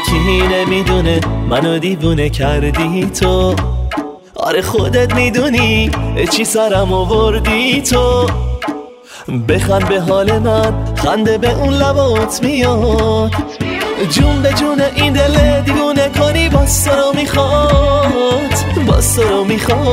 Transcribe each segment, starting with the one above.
یکی نمیدونه منو دیوونه کردی تو. آره خودت میدونی چی سرم آوردی تو. بخند به حال من، خنده به اون لبات میاد. جون به جون این دل دیوونه کنی، باز تو رو میخواد، باز تو رو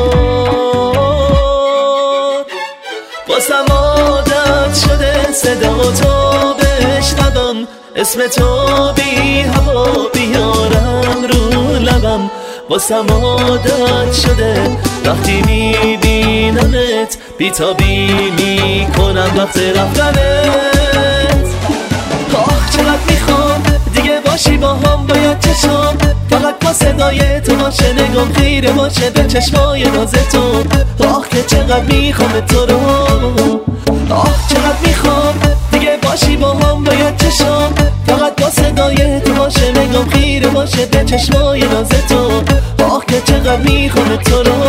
میخواد. بازم عادت شده صدا تو بشنوم، اسم تو بی هوا بیارم رو لبم. بازم عادت شده وقتی میبینمت، بی‌تابی میکنم وقت رفتنت. آخ چقدر میخوام دیگه باشی با هم، باید چشم فقط با صدای تو باشه، نگام خیره باشه به چشمای ناز تو. آخ که چقدر میخوام تو رو، آخ چقدر میخوام دیگه باشی با هم، باید چشم فقط با صدای تو باشه، نگام خیره باشه به چشمای ناز تو. آخ که چقدر میخوام تو رو.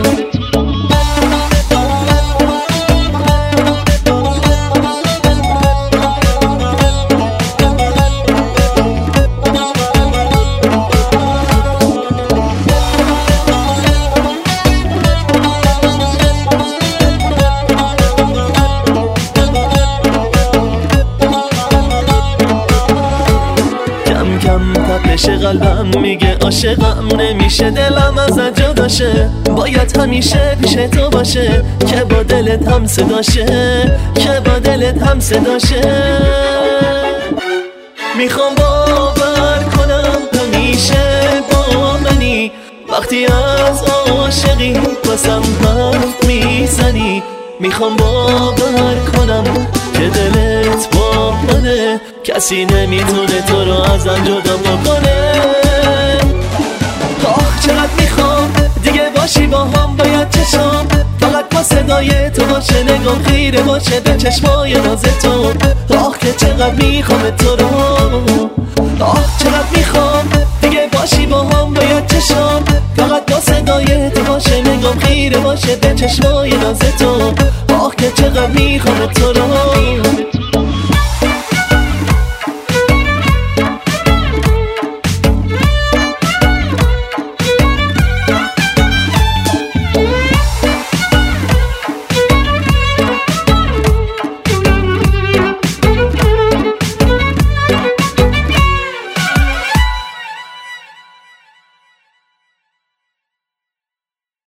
تپش قلبم میگه عاشقم نمیشه، دلم ازت جداشه، باید همیشه پیش تو باشه، که با دلت هم صداشه، که با دلت هم صداشه. میخوام باور کنم همیشه با منی، وقتی از عاشقی واسم حرف میزنی. میخوام باور کنم که دلت با منه، کسی نمیتونه تو رو ازم جدا بکنه. آخ چقدر میخوام دیگه باشی با هم، باید چشم فقط با صدای تو باشه، نگام خیره باشه به چشمای ناز تو. آخ که چقدر میخوام تو رو، آخ چقدر میخوام دیگه باشی با هم، باید چشم فقط با صدای تو باشه، نگام خیره باشه به چشمای ناز تو. آخ که چقدر میخوام تو رو.